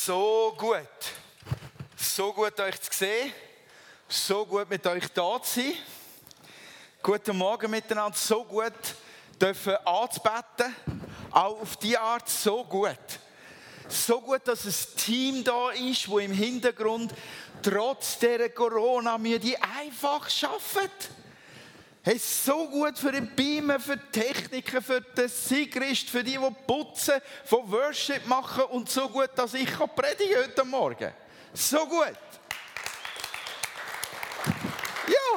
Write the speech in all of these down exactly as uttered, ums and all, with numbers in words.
So gut. So gut, euch zu sehen. So gut, mit euch da zu sein. Guten Morgen miteinander. So gut, dürfen anzubeten. Auch auf diese Art so gut. So gut, dass ein Team da ist, das im Hintergrund trotz dieser Corona-Mühe einfach arbeitet. Hey, so gut für den Beamen, für die Techniker, für den Sigrist, für die, die putzen, die Worship machen und so gut, dass ich predigen kann heute Morgen. So gut. Ja.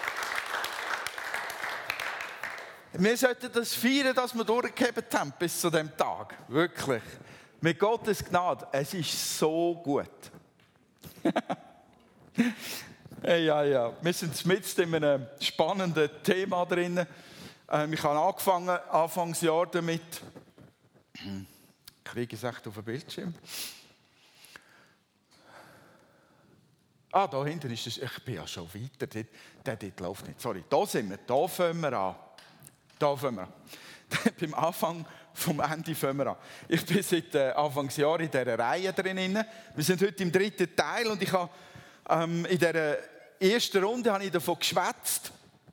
Wir sollten das feiern, dass wir durchgehebt haben bis zu diesem Tag. Wirklich. Mit Gottes Gnade. Es ist so gut. Hey, ja, ja. Wir sind mitten in einem spannenden Thema drin. Ähm, ich habe angefangen, Anfangsjahr damit. Kriege ich es echt auf den Bildschirm? Ah, da hinten ist es. Ich bin ja schon weiter. Der, der dort läuft nicht. Sorry, da sind wir. Da fangen wir an. Da fangen wir an. Beim Anfang vom Ende fangen wir an. Ich bin seit äh, Anfangsjahr in dieser Reihe drin. Wir sind heute im dritten Teil und ich habe ähm, in dieser ersten Runde habe ich davon geschwätzt.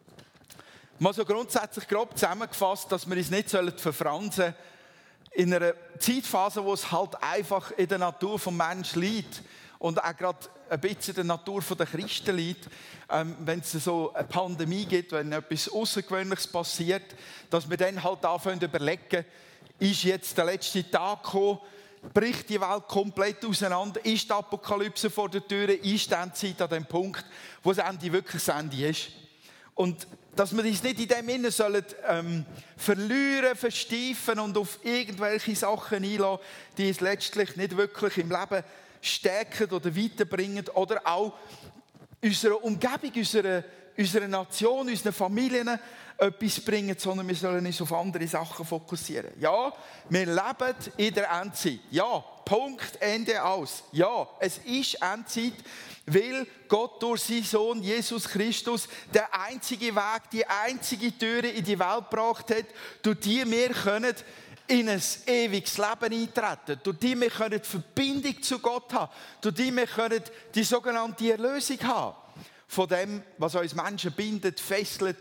Mal so grundsätzlich grob zusammengefasst, dass wir uns nicht verfransen sollen in einer Zeitphase, wo es halt einfach in der Natur des Menschen liegt und auch gerade ein bisschen in der Natur der Christen liegt, ähm, wenn es so eine Pandemie gibt, wenn etwas Außergewöhnliches passiert, dass wir dann halt anfangen zu überlegen, ist jetzt der letzte Tag gekommen, bricht die Welt komplett auseinander, ist die Apokalypse vor der Tür, ist die Endzeit an dem Punkt, wo das Ende wirklich das Ende ist. Und dass wir uns nicht in dem Sinne sollen, ähm, verlieren, versteifen und auf irgendwelche Sachen einlassen, die uns letztlich nicht wirklich im Leben stärken oder weiterbringen oder auch unserer Umgebung, unserer, unserer Nation, unseren Familien etwas bringen, sondern wir sollen uns auf andere Sachen fokussieren. Ja, wir leben in der Endzeit. Ja, Punkt, Ende, aus. Ja, es ist Endzeit, weil Gott durch seinen Sohn Jesus Christus der einzige Weg, die einzige Tür in die Welt gebracht hat, durch die wir können in ein ewiges Leben eintreten, durch die wir können die Verbindung zu Gott haben, durch die wir können die sogenannte Erlösung haben. Von dem, was uns Menschen bindet, fesselt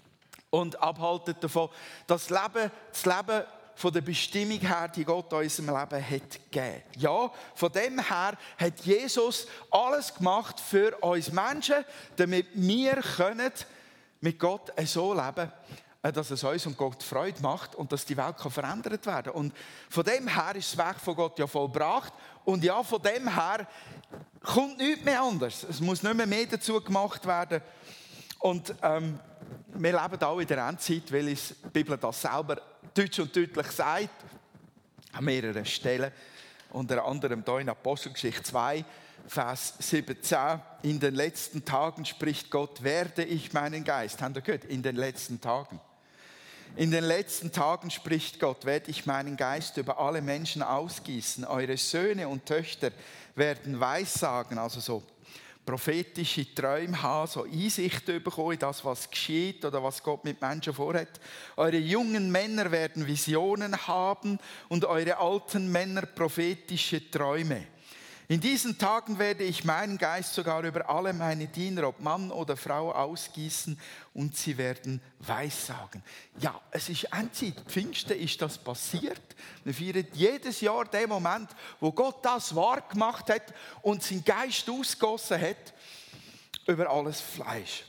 und abhaltet davon, das Leben, das Leben von der Bestimmung her, die Gott in unserem Leben hat gegeben. Ja, von dem her hat Jesus alles gemacht für uns Menschen, damit wir können mit Gott so leben können, dass es uns und Gott Freude macht und dass die Welt verändert werden kann. Und von dem her ist das Werk von Gott ja vollbracht. Und ja, von dem her kommt nichts mehr anders. Es muss nicht mehr mehr dazu gemacht werden. Und ähm, wir leben auch in der Endzeit, weil uns die Bibel das selber deutsch und deutlich sagt, an mehreren Stellen. Unter anderem hier in Apostelgeschichte zwei, Vers siebzehn. In den letzten Tagen spricht Gott, werde ich meinen Geist. Habt ihr gehört? In den letzten Tagen. In den letzten Tagen spricht Gott, werde ich meinen Geist über alle Menschen ausgießen. Eure Söhne und Töchter werden Weissagen, also so prophetische Träume haben, so Einsichten bekommen in das, was geschieht oder was Gott mit Menschen vorhat. Eure jungen Männer werden Visionen haben und eure alten Männer prophetische Träume. In diesen Tagen werde ich meinen Geist sogar über alle meine Diener, ob Mann oder Frau, ausgießen und sie werden Weissagen. Ja, es ist Endzeit. Pfingsten ist das passiert. Wir feiern jedes Jahr den Moment, wo Gott das wahr gemacht hat und seinen Geist ausgegossen hat über alles Fleisch.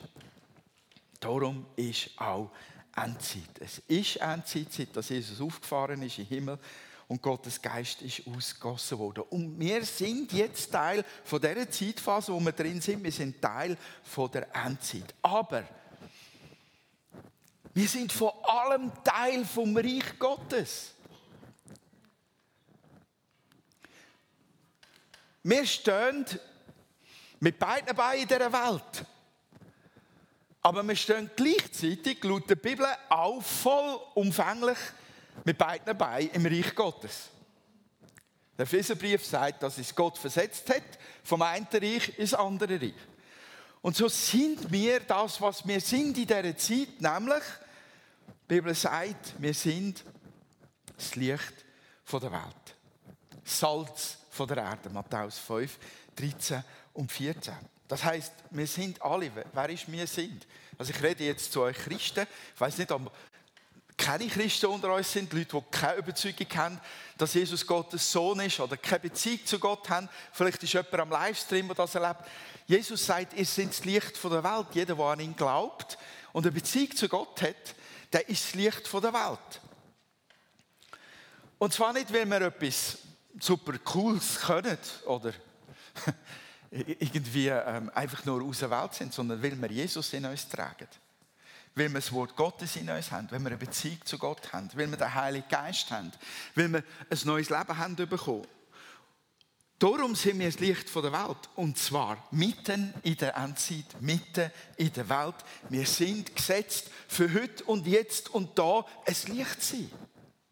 Darum ist auch Endzeit. Es ist Endzeit, seit dass Jesus aufgefahren ist in den Himmel. Und Gottes Geist ist ausgegossen worden. Und wir sind jetzt Teil von dieser Zeitphase, wo wir drin sind. Wir sind Teil von der Endzeit. Aber wir sind vor allem Teil vom Reich Gottes. Wir stehen mit beiden Beinen in dieser Welt. Aber wir stehen gleichzeitig, laut der Bibel, auch vollumfänglich mit beiden Beinen im Reich Gottes. Der Epheserbrief sagt, dass es Gott versetzt hat, vom einen Reich ins andere Reich. Und so sind wir das, was wir sind in dieser Zeit, nämlich, die Bibel sagt, wir sind das Licht der Welt. Salz von der Erde. Matthäus fünf, dreizehn und vierzehn. Das heisst, wir sind alle, wer ist wir sind? Also ich rede jetzt zu euch Christen. Ich weiss nicht, ob keine Christen unter uns sind, Leute, die keine Überzeugung haben, dass Jesus Gottes Sohn ist oder keine Beziehung zu Gott haben. Vielleicht ist jemand am Livestream, der das erlebt. Jesus sagt, ihr seid das Licht der Welt. Jeder, der an ihn glaubt und eine Beziehung zu Gott hat, der ist das Licht der Welt. Und zwar nicht, weil wir etwas super Cooles können oder irgendwie ähm, einfach nur aus der Welt sind, sondern weil wir Jesus in uns tragen. Weil wir das Wort Gottes in uns haben, weil wir eine Beziehung zu Gott haben, weil wir den Heiligen Geist haben, weil wir ein neues Leben haben bekommen. Darum sind wir das Licht der Welt. Und zwar mitten in der Endzeit, mitten in der Welt. Wir sind gesetzt für heute und jetzt und da ein Licht zu sein.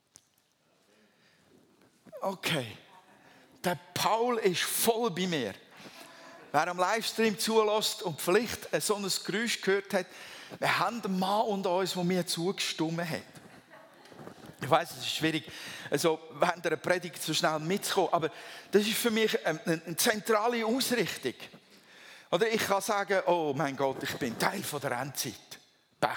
Okay. Der Paul ist voll bei mir. Wer am Livestream zulässt und vielleicht so ein Geräusch gehört hat, wir haben einen Mann unter uns, der mir zugestimmt hat. Ich weiss, es ist schwierig, also während einer Predigt so schnell mitzukommen, aber das ist für mich eine, eine zentrale Ausrichtung. Oder ich kann sagen, oh mein Gott, ich bin Teil von der Endzeit. Pech.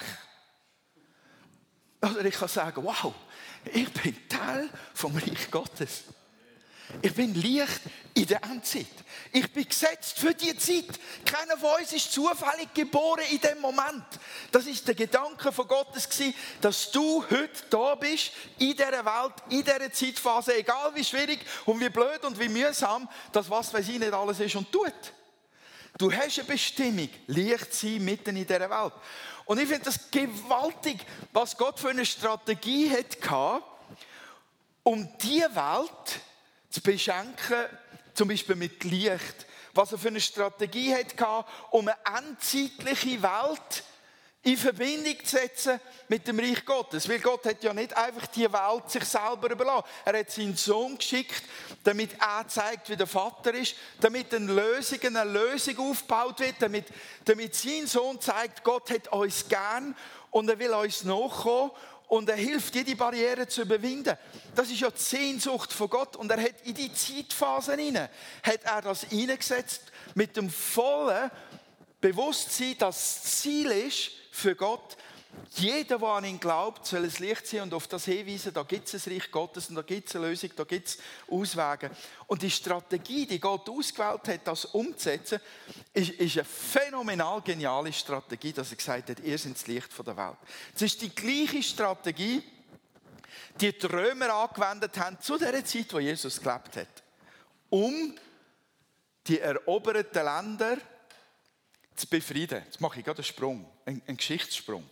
Oder ich kann sagen, wow, ich bin Teil vom Reich Gottes. Ich bin Licht in der Endzeit. Ich bin gesetzt für diese Zeit. Keiner von uns ist zufällig geboren in dem Moment. Das ist der Gedanke von Gottes gewesen, dass du heute da bist, in dieser Welt, in dieser Zeitphase, egal wie schwierig und wie blöd und wie mühsam, das was weiß ich nicht alles ist und tut. Du hast eine Bestimmung, Licht sein mitten in dieser Welt. Und ich finde das gewaltig, was Gott für eine Strategie hatte, um diese Welt zu beschenken, zum Beispiel mit Licht. Was er für eine Strategie hatte, um eine endzeitliche Welt in Verbindung zu setzen mit dem Reich Gottes. Weil Gott hat ja nicht einfach die Welt sich selber überlassen. Er hat seinen Sohn geschickt, damit er zeigt, wie der Vater ist, damit eine Lösung, eine Lösung aufgebaut wird, damit, damit sein Sohn zeigt, Gott hat uns gern und er will uns nachkommen. Und er hilft, jede Barriere zu überwinden. Das ist ja die Sehnsucht von Gott. Und er hat in die Zeitphase hinein, hat er das eingesetzt mit dem vollen Bewusstsein, dass das Ziel ist für Gott, jeder, der an ihn glaubt, soll ein Licht sein und auf das hinweisen, da gibt es ein Reich Gottes und da gibt es eine Lösung, da gibt es Auswege. Und die Strategie, die Gott ausgewählt hat, das umzusetzen, ist, ist eine phänomenal geniale Strategie, dass er gesagt hat, ihr seid das Licht der Welt. Es ist die gleiche Strategie, die die Römer angewendet haben zu der Zeit, wo Jesus gelebt hat, um die eroberten Länder zu befrieden. Jetzt mache ich gerade einen Sprung, einen, einen Geschichtssprung.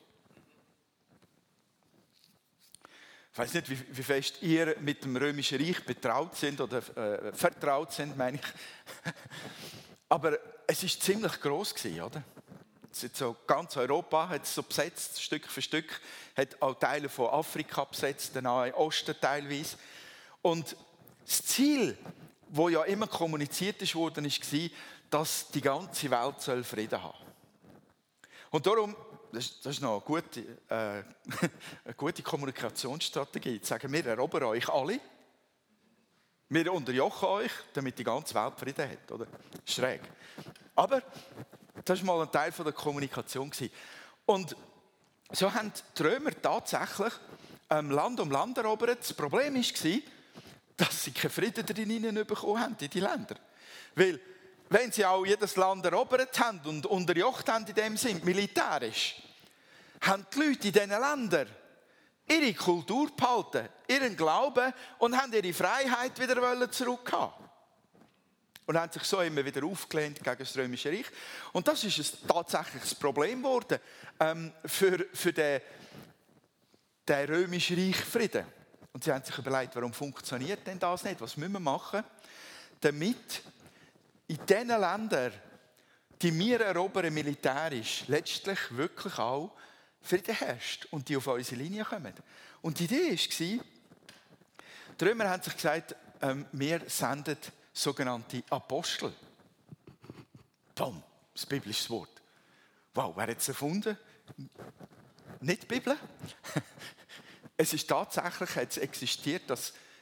Ich weiß nicht, wie, wie fest ihr mit dem Römischen Reich betraut sind oder äh, vertraut sind, meine ich. Aber es war ziemlich gross gewesen, oder? So ganz Europa hat es so besetzt, Stück für Stück, hat auch Teile von Afrika besetzt, den Nahen Osten teilweise. Und das Ziel, das ja immer kommuniziert wurde, war, dass die ganze Welt Frieden haben soll. Und darum, das ist, das ist noch eine gute, äh, eine gute Kommunikationsstrategie, zu sagen, wir erobern euch alle, wir unterjochen euch, damit die ganze Welt Frieden hat. Oder? Schräg. Aber das war mal ein Teil der Kommunikation. Und so haben die Römer tatsächlich ähm, Land um Land erobert. Das Problem war, dass sie keinen Frieden drin bekommen haben, in die Länder. Weil, wenn sie auch jedes Land erobert haben und unterjocht haben in dem Sinn, militärisch, haben die Leute in diesen Ländern ihre Kultur behalten, ihren Glauben und haben ihre Freiheit wieder zurückhaben. Und haben sich so immer wieder aufgelehnt gegen das Römische Reich. Und das ist ein tatsächliches Problem geworden ähm, für, für den, den Römischen Reich Frieden. Und sie haben sich überlegt, warum funktioniert denn das nicht? Was müssen wir machen, damit in diesen Ländern, die wir erobern militärisch, letztlich wirklich auch Frieden herrscht und die auf unsere Linie kommen. Und die Idee war, die Römer haben sich gesagt, ähm, wir senden sogenannte Apostel. Bam, das biblische Wort. Wow, wer hat es erfunden? Nicht die Bibel. Es ist tatsächlich, hat es existiert, dass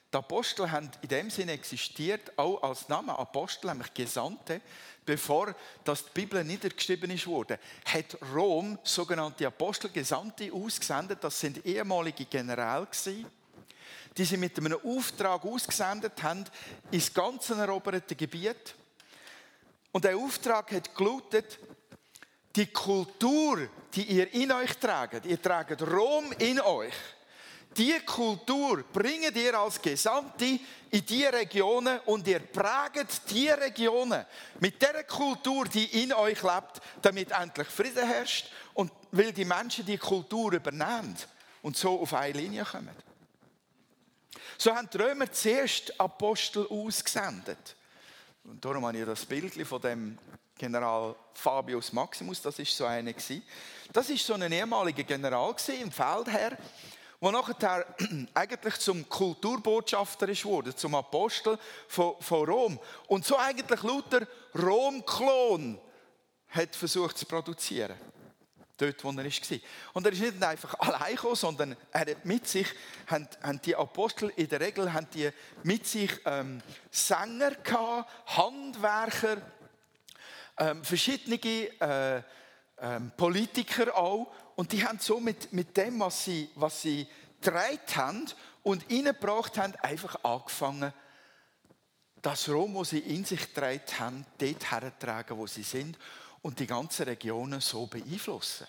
Die Apostel haben in dem Sinne existiert, auch als Name Apostel, nämlich Gesandte. Bevor das die Bibel niedergeschrieben wurde, hat Rom sogenannte Apostel, Gesandte ausgesendet. Das sind ehemalige Generäle gewesen, die sie mit einem Auftrag ausgesendet haben ins ganze eroberte Gebiet. Und der Auftrag hat gelautet: Die Kultur, die ihr in euch tragt, ihr tragt Rom in euch. Diese Kultur bringt ihr als Gesandte in diese Regionen und ihr prägt diese Regionen mit der Kultur, die in euch lebt, damit endlich Frieden herrscht und weil die Menschen die Kultur übernehmen und so auf eine Linie kommen. So haben die Römer zuerst Apostel ausgesendet. Und darum habe ich das Bild von dem General Fabius Maximus, das war so einer. Das war so ein ehemaliger General im Feldherr, der nachher eigentlich zum Kulturbotschafter wurde, zum Apostel von, von Rom. Und so eigentlich lauter Rom-Klon hat versucht zu produzieren. Dort, wo er war. Und er ist nicht einfach allein gekommen, sondern er hat mit sich, haben, haben die Apostel in der Regel haben die mit sich ähm, Sänger gehabt, Handwerker, ähm, verschiedene äh, ähm, Politiker auch. Und die haben so mit, mit dem, was sie, was sie getragen haben und reingebracht haben, einfach angefangen, das Rom, das sie in sich getragen haben, dort herzutragen, wo sie sind und die ganzen Regionen so beeinflussen.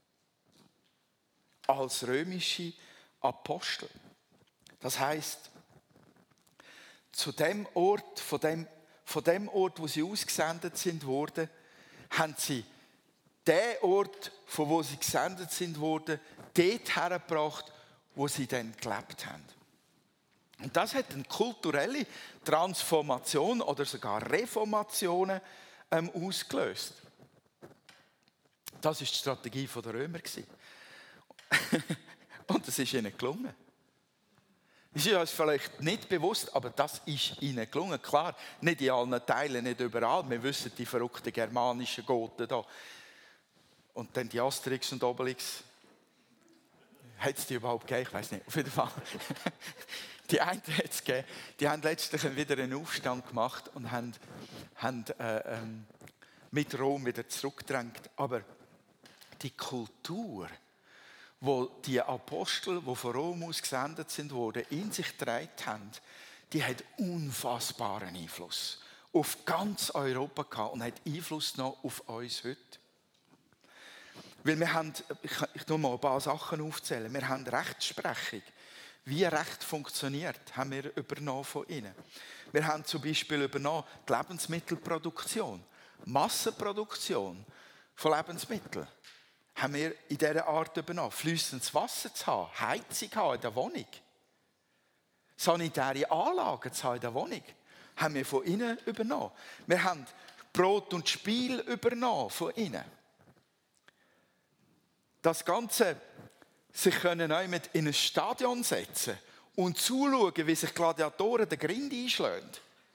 Als römische Apostel. Das heisst, zu dem Ort, von dem, von dem Ort, wo sie ausgesendet sind worden, haben sie den Ort, von wo sie gesendet sind worden, dort hergebracht, wo sie dann gelebt haben. Und das hat eine kulturelle Transformation oder sogar Reformationen ähm, ausgelöst. Das war die Strategie der Römer. Und das ist ihnen gelungen. Das ist uns vielleicht nicht bewusst, aber das ist ihnen gelungen. Klar, nicht in allen Teilen, nicht überall. Wir wissen, die verrückten germanischen Goten da. Und dann die Asterix und Obelix. Hat es die überhaupt gegeben? Ich weiß nicht. Auf jeden Fall. Die einen hat es gegeben. Die haben letztlich wieder einen Aufstand gemacht und haben, haben äh, ähm, mit Rom wieder zurückgedrängt. Aber die Kultur, wo die Apostel, die von Rom aus gesendet sind, wurden, in sich getragen haben, die hat unfassbaren Einfluss auf ganz Europa gehabt und hat Einfluss noch auf uns heute. Weil wir haben, ich tue mal ein paar Sachen aufzählen, wir haben Rechtsprechung. Wie Recht funktioniert, haben wir übernommen von ihnen. Wir haben zum Beispiel übernommen die Lebensmittelproduktion, Massenproduktion von Lebensmitteln. Haben wir in dieser Art übernommen. Fließendes Wasser zu haben, Heizung haben in der Wohnung, sanitäre Anlagen zu haben in der Wohnung, haben wir von ihnen übernommen. Wir haben Brot und Spiel übernommen von ihnen. Das Ganze, sich können auch mit in ein Stadion setzen und zuschauen, wie sich Gladiatoren den Grind einschlagen.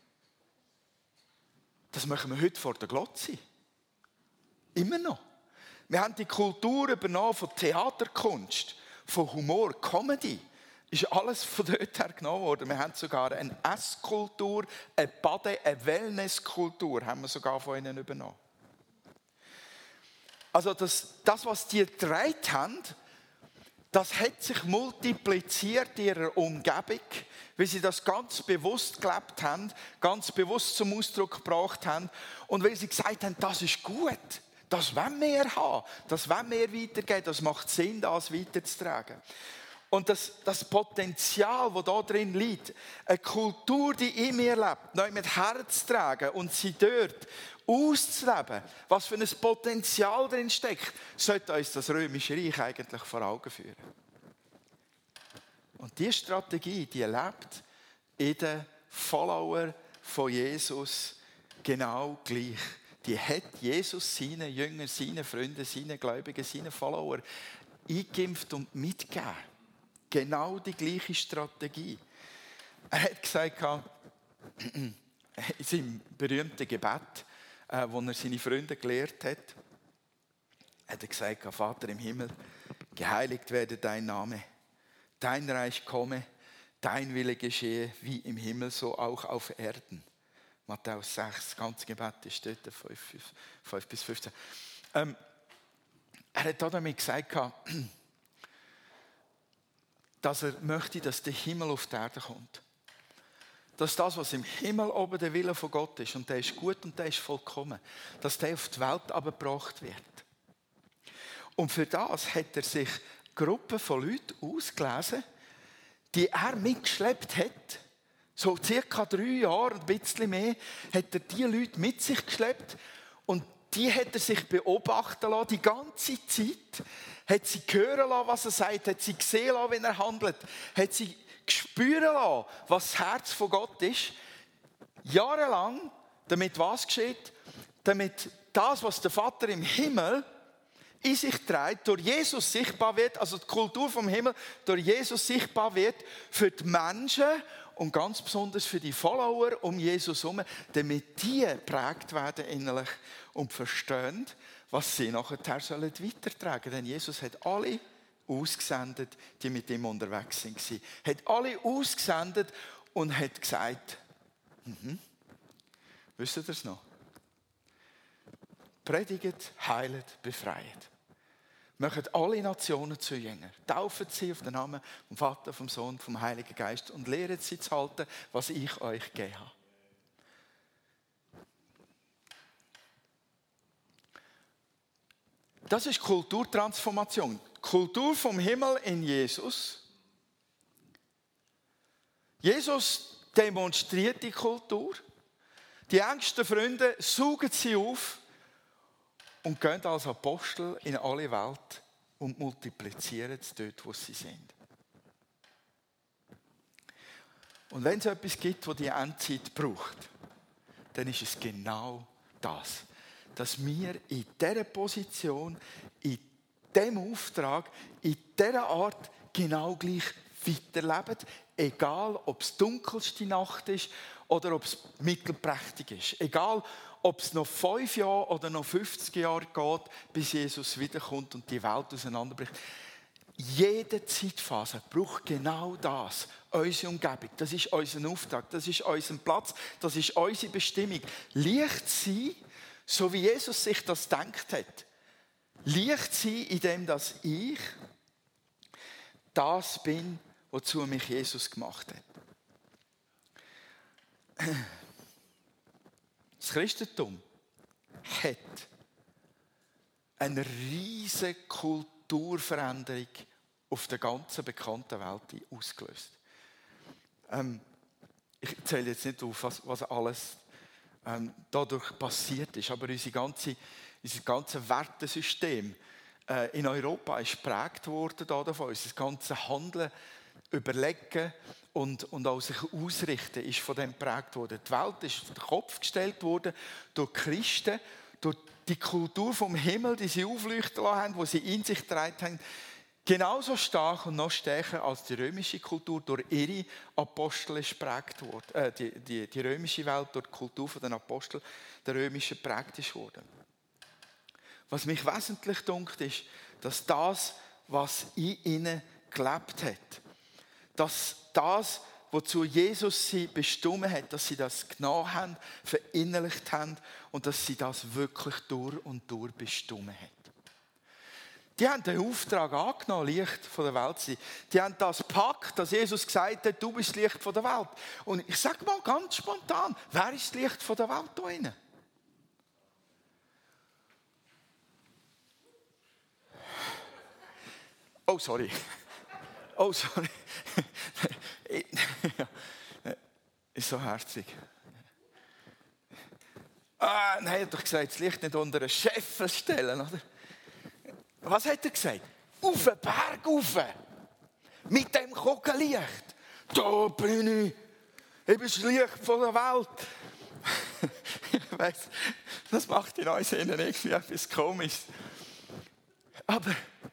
Das machen wir heute vor der Glotze. Immer noch. Wir haben die Kultur übernommen von Theaterkunst, von Humor, Comedy. Ist alles von dort her genommen worden. Wir haben sogar eine Esskultur, eine Bade-, eine Wellnesskultur haben wir sogar von ihnen übernommen. Also das, das was die getragen haben, das hat sich multipliziert in ihrer Umgebung, weil sie das ganz bewusst gelebt haben, ganz bewusst zum Ausdruck gebracht haben und weil sie gesagt haben, das ist gut, das wollen wir haben, das wollen wir weitergeben, das macht Sinn, das weiterzutragen. Und das, das Potenzial, das da drin liegt, eine Kultur, die in mir lebt, neu mit Herz zu tragen und sie dort auszuleben, was für ein Potenzial drin steckt, sollte uns das Römische Reich eigentlich vor Augen führen. Und diese Strategie, die lebt in den Followern von Jesus genau gleich. Die hat Jesus seinen Jüngern, seinen Freunden, seinen Gläubigen, seinen Followern eingeimpft und mitgegeben. Genau die gleiche Strategie. Er hat gesagt, in seinem berühmten Gebet, wo er seine Freunde gelehrt hat, hat er gesagt, Vater im Himmel, geheiligt werde dein Name, dein Reich komme, Dein Wille geschehe wie im Himmel, so auch auf Erden. Matthäus sechs, das ganze Gebet ist dort, fünf bis fünfzehn. Ähm, er hat damit gesagt, dass er möchte, dass der Himmel auf die Erde kommt. Dass das, was im Himmel oben der Wille von Gott ist, und der ist gut und der ist vollkommen, dass der auf die Welt abgebracht wird. Und für das hat er sich Gruppen von Leuten ausgelesen, die er mitgeschleppt hat. So circa drei Jahre, ein bisschen mehr, hat er diese Leute mit sich geschleppt. Und die hat er sich beobachten lassen, die ganze Zeit. Hat sie hören lassen, was er sagt, hat sie gesehen lassen, wenn er handelt. Hat sie spüren lassen, was das Herz von Gott ist. Jahrelang, damit was geschieht? Damit das, was der Vater im Himmel in sich trägt, durch Jesus sichtbar wird, also die Kultur vom Himmel durch Jesus sichtbar wird für die Menschen und ganz besonders für die Follower um Jesus herum, damit die geprägt werden innerlich und verstehen, was sie nachher sollen weitertragen. Denn Jesus hat alle ausgesendet, die mit ihm unterwegs waren. Er hat alle ausgesendet und hat gesagt, mhm. Wisst ihr das noch? Predigt, heilet, befreit. Macht alle Nationen zu Jüngern. Taufen sie auf den Namen vom Vater, vom Sohn, vom Heiligen Geist und lehret sie zu halten, was ich euch gegeben habe. Das ist Kulturtransformation. Kultur vom Himmel in Jesus. Jesus demonstriert die Kultur. Die engsten Freunde saugen sie auf und gehen als Apostel in alle Welt und multiplizieren es dort, wo sie sind. Und wenn es etwas gibt, das die Endzeit braucht, dann ist es genau das. Dass wir in dieser Position, in diesem Auftrag, in dieser Art genau gleich weiterleben, egal ob es die dunkelste Nacht ist oder ob es mittelprächtig ist. Egal, ob es noch fünf Jahre oder noch fünfzig Jahre geht, bis Jesus wiederkommt und die Welt auseinanderbricht. Jede Zeitphase braucht genau das. Unsere Umgebung, das ist unser Auftrag, das ist unser Platz, das ist unsere Bestimmung. Licht sein, so wie Jesus sich das gedacht hat. Licht sein, indem dass ich das bin, wozu mich Jesus gemacht hat. Das Christentum hat eine riesige Kulturveränderung auf der ganzen bekannten Welt ausgelöst. Ähm, ich zähle jetzt nicht auf, was, was alles ähm, dadurch passiert ist, aber unser ganzes unser ganze Wertesystem äh, in Europa ist geprägt worden davon. Unser ganzes Handeln, Überlegen und, und auch sich ausrichten ist von dem geprägt worden. Die Welt ist auf den Kopf gestellt worden durch die Christen, durch die Kultur vom Himmel, die sie aufleuchten lassen haben, die sie in sich getragen haben. Genauso stark und noch stärker als die römische Kultur durch ihre Apostel ist geprägt worden. Äh, die, die, die römische Welt durch die Kultur der Apostel der römischen geprägt ist worden. Was mich wesentlich dunkt, ist, dass das, was in ihnen gelebt hat, dass das, wozu Jesus sie bestimmt hat, dass sie das genommen haben, verinnerlicht haben und dass sie das wirklich durch und durch bestimmt hat. Die haben den Auftrag angenommen, Licht von der Welt zu sein. Die haben das gepackt, dass Jesus gesagt hat, du bist das Licht von der Welt. Und ich sage mal ganz spontan, wer ist das Licht von der Welt da drin? Oh, sorry. Oh, sorry. Ist so herzig. Ah, nein, er hat doch gesagt, das Licht nicht unter einen Scheffel stellen, oder? Was hat er gesagt? Auf den Berg rauf. Mit dem Kugellicht. Da bin ich. Ich bin das Licht von der Welt. Ich weiss, das macht in uns innen irgendwie etwas Komisches. Aber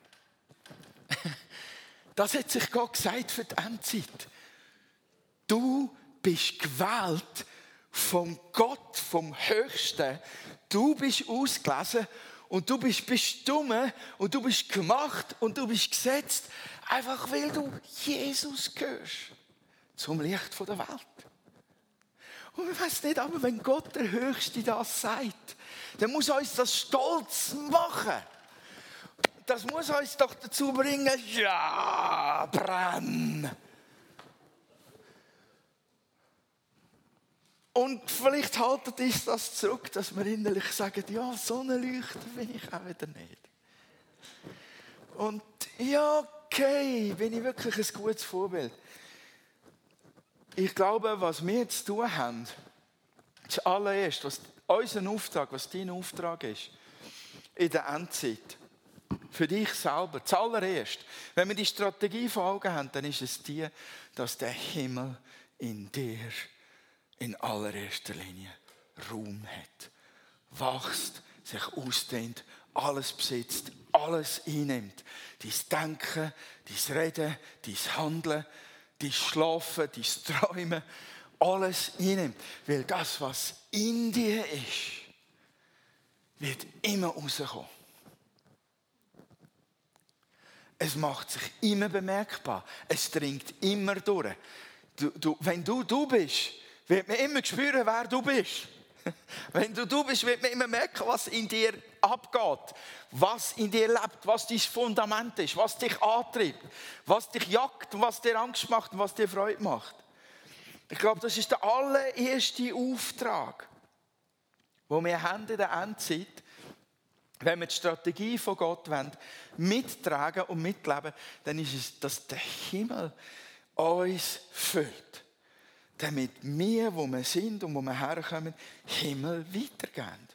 das hat sich Gott gesagt für die Endzeit. Du bist gewählt vom Gott, vom Höchsten. Du bist ausgelesen und du bist bestimmt und du bist gemacht und du bist gesetzt, einfach weil du Jesus gehörst. zum Licht der Welt. Und ich weiss nicht, aber wenn Gott der Höchste das sagt, dann muss uns das stolz machen. Das muss uns doch dazu bringen, ja, brenn. Und vielleicht haltet uns das zurück, dass wir innerlich sagen, ja, so ein Leuchter bin ich auch wieder nicht. Und ja, okay, bin ich wirklich ein gutes Vorbild. Ich glaube, was wir zu tun haben, das allererste, was unser Auftrag, was dein Auftrag ist, in der Endzeit, für dich selber, das allererste, wenn wir die Strategie vor Augen haben, dann ist es die, dass der Himmel in dir in allererster Linie Raum hat, wächst, sich ausdehnt, alles besitzt, alles einnimmt. Dein Denken, dein Reden, dein Handeln, dein Schlafen, dein Träumen, alles einnimmt. Weil das, was in dir ist, wird immer rauskommen. Es macht sich immer bemerkbar. Es dringt immer durch. Du, du, wenn du du bist, wird man immer spüren, wer du bist. Wenn du du bist, wird man immer merken, was in dir abgeht, was in dir lebt, was dein Fundament ist, was dich antreibt, was dich jagt und was dir Angst macht und was dir Freude macht. Ich glaube, das ist der allererste Auftrag, den wir haben in der Endzeit, wenn wir die Strategie von Gott wollen, mittragen und mitleben, dann ist es, dass der Himmel uns füllt. Damit wir, wo wir sind und wo wir herkommen, Himmel weitergeben.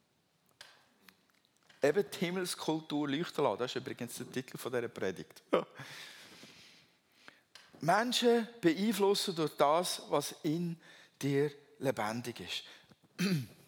Eben die Himmelskultur leuchten lassen. Das ist übrigens der Titel dieser Predigt. Menschen beeinflussen durch das, was in dir lebendig ist.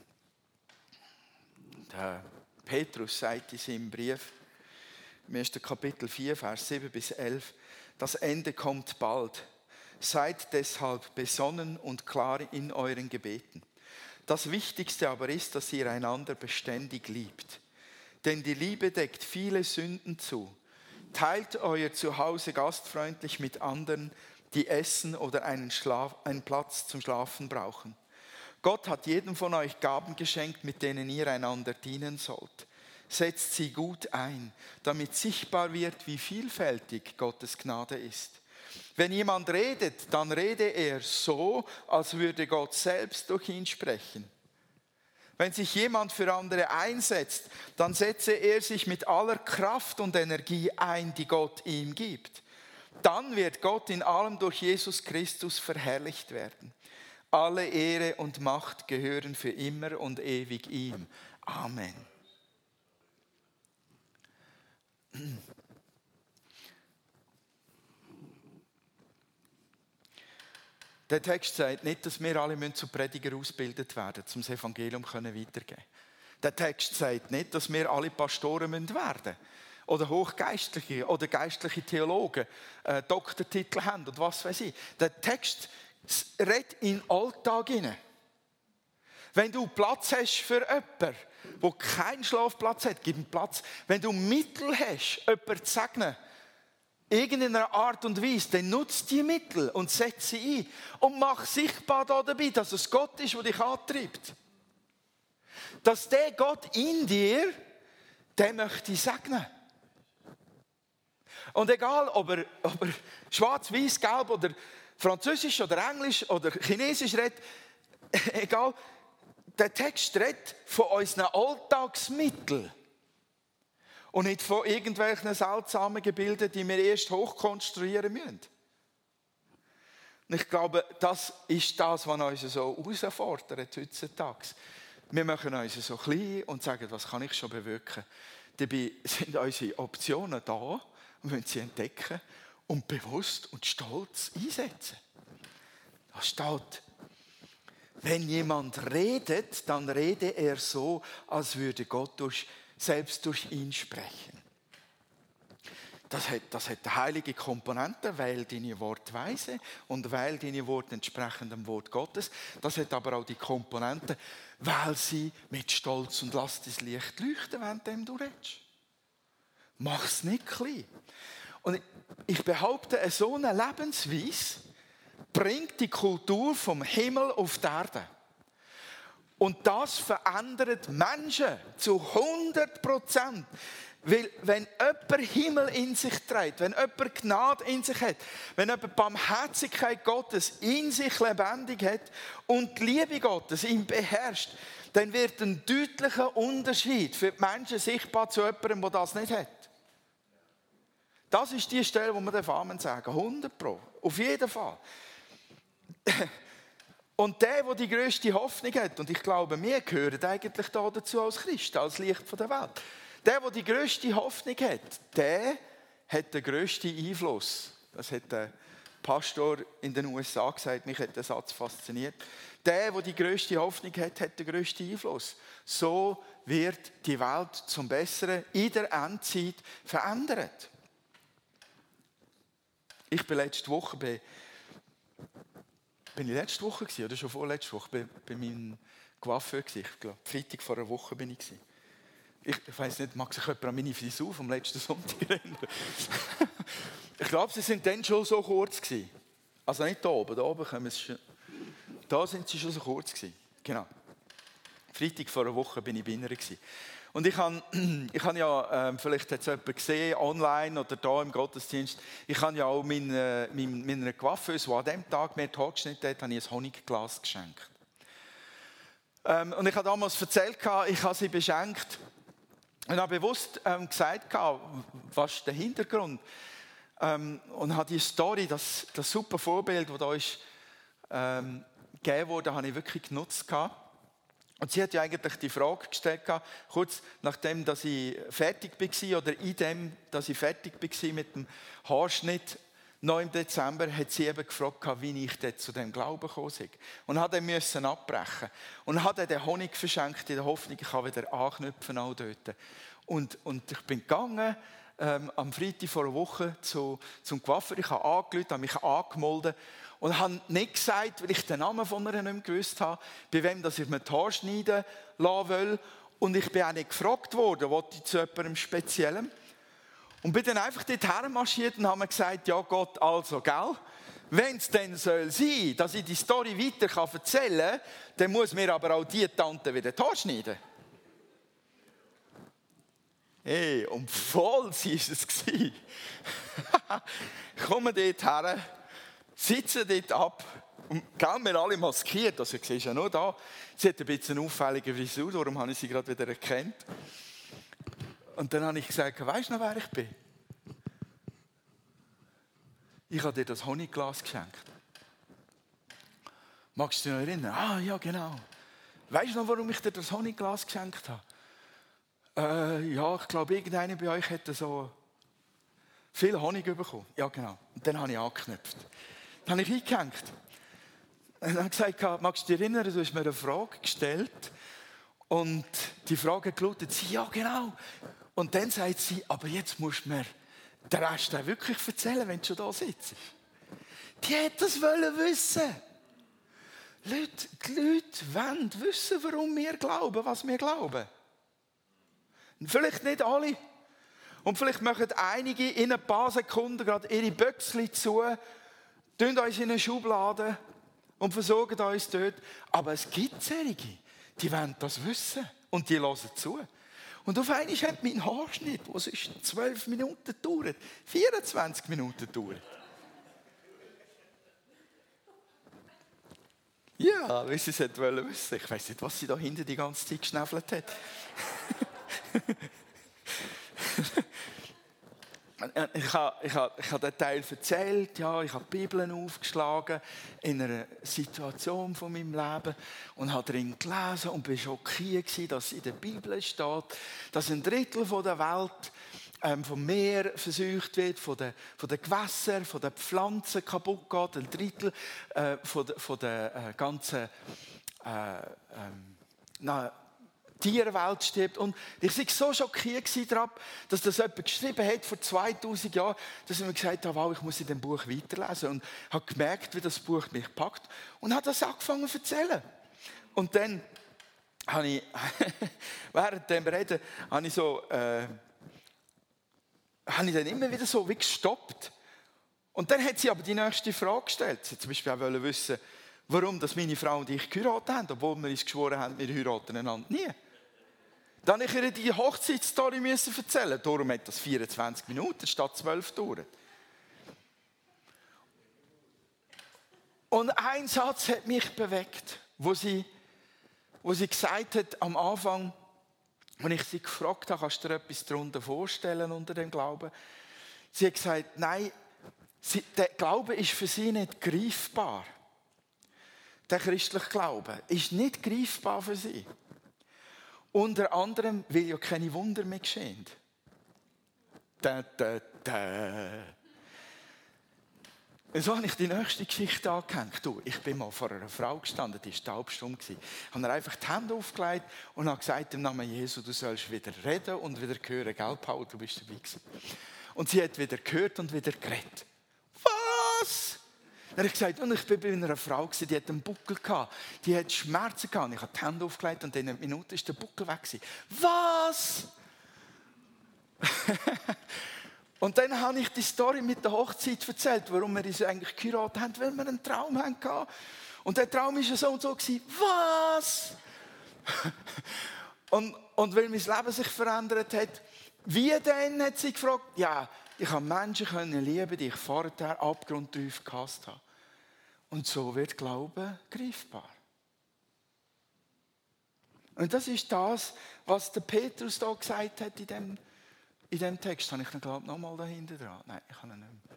Der Petrus sagt in seinem Brief, im ersten Kapitel vier, Vers sieben bis elf, das Ende kommt bald. Seid deshalb besonnen und klar in euren Gebeten. Das Wichtigste aber ist, dass ihr einander beständig liebt. Denn die Liebe deckt viele Sünden zu. Teilt euer Zuhause gastfreundlich mit anderen, die essen oder einen, Schlaf, einen Platz zum Schlafen brauchen. Gott hat jedem von euch Gaben geschenkt, mit denen ihr einander dienen sollt. Setzt sie gut ein, damit sichtbar wird, wie vielfältig Gottes Gnade ist. Wenn jemand redet, dann rede er so, als würde Gott selbst durch ihn sprechen. Wenn sich jemand für andere einsetzt, dann setze er sich mit aller Kraft und Energie ein, die Gott ihm gibt. Dann wird Gott in allem durch Jesus Christus verherrlicht werden. Alle Ehre und Macht gehören für immer und ewig ihm. Amen. Der Text sagt nicht, dass wir alle zu Prediger ausgebildet werden müssen, um das Evangelium weiterzugeben können. Der Text sagt nicht, dass wir alle Pastoren werden müssen. Oder Hochgeistliche oder geistliche Theologen, äh, Doktortitel haben und was weiß ich. Der Text redet in den Alltag hinein. Wenn du Platz hast für jemanden, der keinen Schlafplatz hat, gib ihm Platz. Wenn du Mittel hast, jemanden zu segnen, irgendeiner Art und Weise, dann nutze die Mittel und setze sie ein. Und mach sichtbar dabei, dass es Gott ist, der dich antreibt. Dass der Gott in dir, der möchte segnen. Und egal, ob er, ob er schwarz, weiß, gelb oder Französisch oder Englisch oder Chinesisch redet, egal, der Text redet von unseren Alltagsmitteln. Und nicht von irgendwelchen seltsamen Gebilden, die wir erst hochkonstruieren müssen. Und ich glaube, das ist das, was uns so herausfordert heutzutage. Wir machen uns so klein und sagen, was kann ich schon bewirken. Dabei sind unsere Optionen da und müssen sie entdecken und bewusst und stolz einsetzen. Da steht, wenn jemand redet, dann rede er so, als würde Gott durch selbst durch ihn sprechen. Das hat, das hat eine heilige Komponente, weil deine Worte weise und weil deine Worte entsprechen dem Wort Gottes. Das hat aber auch die Komponente, weil sie mit Stolz und lass das Licht leuchten, während du redest. Mach es nicht klein. Und ich behaupte, so eine Lebensweise, bringt die Kultur vom Himmel auf die Erde. Und das verändert Menschen zu hundert Prozent. Weil wenn jemand Himmel in sich trägt, wenn jemand Gnade in sich hat, wenn jemand Barmherzigkeit Gottes in sich lebendig hat und die Liebe Gottes ihn beherrscht, dann wird ein deutlicher Unterschied für die Menschen sichtbar zu jemandem, der das nicht hat. Das ist die Stelle, wo wir den Amen sagen. hundert Pro. Auf jeden Fall. Und der, der die grösste Hoffnung hat, und ich glaube, wir gehören eigentlich da dazu als Christen, als Licht der Welt. Der, der die grösste Hoffnung hat, der hat den grössten Einfluss. Das hat der Pastor in den U S A gesagt, mich hat der Satz fasziniert. Der, der die grösste Hoffnung hat, hat den grössten Einfluss. So wird die Welt zum Besseren in der Endzeit verändert. Ich bin letzte Woche bei, bin ich letzte Woche gewesen, oder schon vorletzte Woche bei, bei meinem Coiffeur gewesen. Ich glaube, Freitag vor einer Woche bin ich gewesen. Ich, ich weiss nicht, mag sich jemand an meine Frisur vom letzten Sonntag erinnern? Ich glaube, sie sind dann schon so kurz gewesen. Also nicht da oben, da oben kommen sie schon. Da sind sie schon so kurz gewesen. Genau. Freitag vor einer Woche bin ich bei ihnen gewesen. Und ich habe, ich habe ja, äh, vielleicht hat es jemand gesehen, online oder da im Gottesdienst, ich habe ja auch meiner mein, mein Coiffeuse, die an diesem Tag mir die Haare geschnitten hat, habe ich ein Honigglas geschenkt. Ähm, und ich habe damals erzählt, ich habe sie beschenkt und habe bewusst ähm, gesagt, was ist der Hintergrund? Ähm, und habe die Story, das, das super Vorbild, das da ist, ähm, gegeben wurde, habe ich wirklich genutzt. Und sie hat ja eigentlich die Frage gestellt, kurz nachdem dass ich fertig war, oder in dem, dass ich fertig war mit dem Haarschnitt, noch im Dezember, hat sie eben gefragt, wie ich dort zu dem Glauben gekommen bin. Und hat dann müssen abbrechen. Und hat dann den Honig verschenkt, in der Hoffnung, ich kann wieder anknüpfen auch dort. Und, und ich bin gegangen, ähm, am Freitag vor einer Woche zu, zum Coiffeur. Ich habe angerufen, habe mich angemeldet. Und habe nicht gesagt, weil ich den Namen von ihr nicht mehr gewusst habe, bei wem dass ich mir die Haare schneiden lassen will. Und ich bin auch nicht gefragt worden, wollte ich zu jemandem Speziellem. Und bin dann einfach dorthin marschiert und habe mir gesagt, ja Gott, also, gell? Wenn es denn soll sein, dass ich die Story weiter erzählen kann, dann muss mir aber auch die Tante wieder die Haare schneiden. Hey, und voll war es. Ich komme dort her, sitzen dort ab und gehen wir alle maskiert. Also, du siehst ja nur da. Sie hat ein bisschen eine auffällige Frisur, darum habe ich sie gerade wieder erkannt. Und dann habe ich gesagt, weisst du noch, wer ich bin? Ich habe dir das Honigglas geschenkt. Magst du dich noch erinnern? Ah, ja, genau. Weisst du noch, warum ich dir das Honigglas geschenkt habe? Äh, ja, ich glaube, irgendeiner bei euch hätte so viel Honig bekommen. Ja, genau. Und dann habe ich angeknüpft. Dann habe ich eingehängt. Und dann gesagt, magst du dich erinnern, du hast mir eine Frage gestellt. Und die Frage lautet sie, ja genau. Und dann sagt sie, aber jetzt musst du mir den Rest wirklich erzählen, wenn du schon da sitzt. Die hätte das wollen wissen. Leute, die Leute wollen wissen, warum wir glauben, was wir glauben. Vielleicht nicht alle. Und vielleicht machen einige in ein paar Sekunden gerade ihre Büchschen zu, tun uns in eine Schublade und versorgen uns dort. Aber es gibt solche, die wollen das wissen und die hören zu. Und auf einmal hat mein Haarschnitt, der sonst zwölf Minuten dauert, vierundzwanzig Minuten dauert. Ja, wie sie es wollte wissen. Ich weiss nicht, was sie da hinten die ganze Zeit geschnäffelt hat. Ich habe, ich, habe, ich habe den Teil erzählt, ja, ich habe die Bibeln aufgeschlagen in einer Situation von meinem Leben und habe darin gelesen und war schockiert, dass in der Bibel steht, dass ein Drittel der Welt ähm, vom Meer versucht wird, von den, von den Gewässern, von den Pflanzen kaputt geht, ein Drittel äh, von, de, von der äh, ganzen äh, ähm, na, Tierwelt stirbt. Und ich war so schockiert daran, dass das jemand geschrieben hat vor zweitausend Jahren, dass ich mir gesagt habe, wow, ich muss in dem Buch weiterlesen. Und habe gemerkt, wie das Buch mich packt. Und habe das angefangen zu erzählen. Und dann habe ich, während dem Reden, habe ich so, äh, habe ich dann immer wieder so wie gestoppt Und dann hat sie aber die nächste Frage gestellt. Sie hat zum Beispiel auch wissen, warum dass meine Frau und ich geheiratet haben, obwohl wir uns geschworen haben, wir heiraten einander nie. Dann musste ich ihr die Hochzeitsstory erzählen. Darum hat das vierundzwanzig Minuten statt zwölf gedauert. Und ein Satz hat mich bewegt, wo sie, wo sie gesagt hat am Anfang, als ich sie gefragt habe, kannst du dir etwas darunter vorstellen unter dem Glauben? Sie hat gesagt, nein, sie, der Glaube ist für sie nicht greifbar. Der christliche Glaube ist nicht greifbar für sie. Unter anderem, weil ja keine Wunder mehr geschehen. Da, da, da. So habe ich die nächste Geschichte angehängt. Du, ich bin mal vor einer Frau gestanden, die war taubstumm. Ich habe ihr einfach die Hände aufgelegt und habe gesagt, im Namen Jesu, du sollst wieder reden und wieder hören. Gell, Paul, du bist dabei gewesen. Und sie hat wieder gehört und wieder geredet. Was? Dann habe ich gesagt, und ich war bei einer Frau, die hatte einen Buckel gehabt. Die hatte Schmerzen gehabt. Und ich habe die Hände aufgelegt und in einer Minute ist der Buckel weg gewesen. Was? Und dann habe ich die Story mit der Hochzeit erzählt, warum wir uns eigentlich geheiratet haben, weil wir einen Traum hatten. Und der Traum war so und so. Was? und, und weil mein Leben sich verändert hat, wie denn, hat sie gefragt, ja, ich habe Menschen können lieben, die ich vorher abgrundtief gehasst habe. Und so wird Glaube greifbar. Und das ist das, was der Petrus da gesagt hat in dem In diesem Text habe ich ihn, glaube ich, noch mal dahinter dran. Nein, ich kann ihn nicht mehr.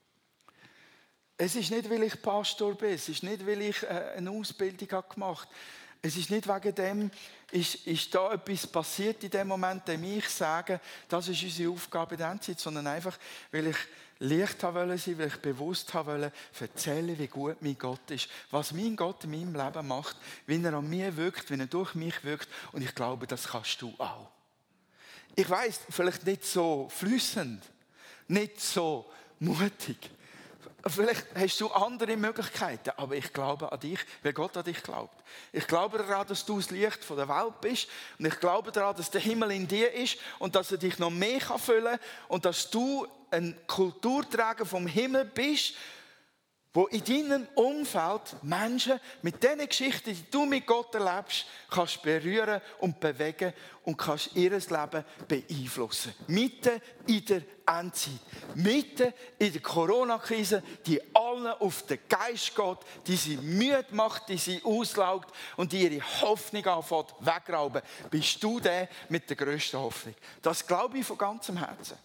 Es ist nicht, weil ich Pastor bin. Es ist nicht, weil ich eine Ausbildung gemacht habe. Es ist nicht wegen dem, ist, ist da etwas passiert in dem Moment, dem ich sage, das ist unsere Aufgabe in der Endzeit, sondern einfach, weil ich Licht haben wollte, weil ich bewusst haben wollte, erzählen, wie gut mein Gott ist, was mein Gott in meinem Leben macht, wie er an mir wirkt, wie er durch mich wirkt. Und ich glaube, das kannst du auch. Ich weiss, vielleicht nicht so flüssend, nicht so mutig. Vielleicht hast du andere Möglichkeiten, aber ich glaube an dich, weil Gott an dich glaubt. Ich glaube daran, dass du das Licht von der Welt bist und ich glaube daran, dass der Himmel in dir ist und dass er dich noch mehr füllen kann und dass du ein Kulturträger vom Himmel bist, wo in deinem Umfeld Menschen mit den Geschichten, die du mit Gott erlebst, kannst berühren und bewegen und kannst ihr Leben beeinflussen. Mitten in der Endzeit, mitten in der Corona-Krise, die allen auf den Geist geht, die sie müde macht, die sie auslaugt und die ihre Hoffnung anfängt wegrauben, bist du der mit der grössten Hoffnung. Das glaube ich von ganzem Herzen.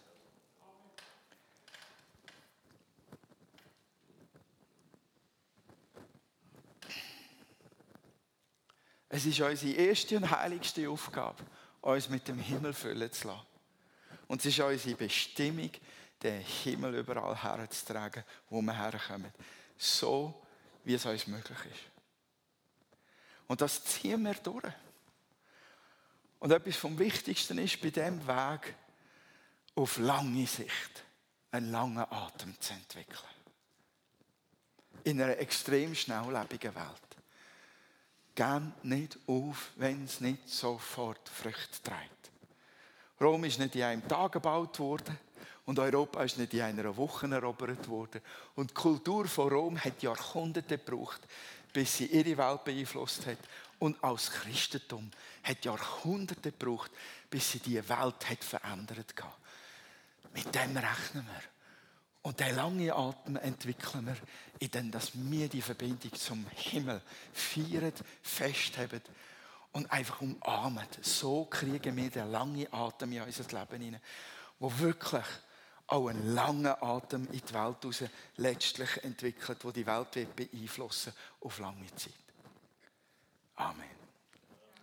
Es ist unsere erste und heiligste Aufgabe, uns mit dem Himmel füllen zu lassen. Und es ist unsere Bestimmung, den Himmel überall herzutragen, wo wir herkommen. So, wie es uns möglich ist. Und das ziehen wir durch. Und etwas vom Wichtigsten ist, bei diesem Weg auf lange Sicht einen langen Atem zu entwickeln. In einer extrem schnelllebigen Welt. Gern nicht auf, wenn es nicht sofort Früchte trägt. Rom ist nicht in einem Tag gebaut worden und Europa ist nicht in einer Woche erobert worden. Und die Kultur von Rom hat Jahrhunderte gebraucht, bis sie ihre Welt beeinflusst hat. Und auch das Christentum hat Jahrhunderte gebraucht, bis sie diese Welt hat verändert hat. Mit dem rechnen wir. Und diesen langen Atem entwickeln wir, indem wir die Verbindung zum Himmel feiern, festhalten und einfach umarmen. So kriegen wir den langen Atem in unser Leben hinein, wo wirklich auch einen langen Atem in die Welt raus letztlich entwickelt, wo die Welt beeinflussen wird auf lange Zeit. Amen.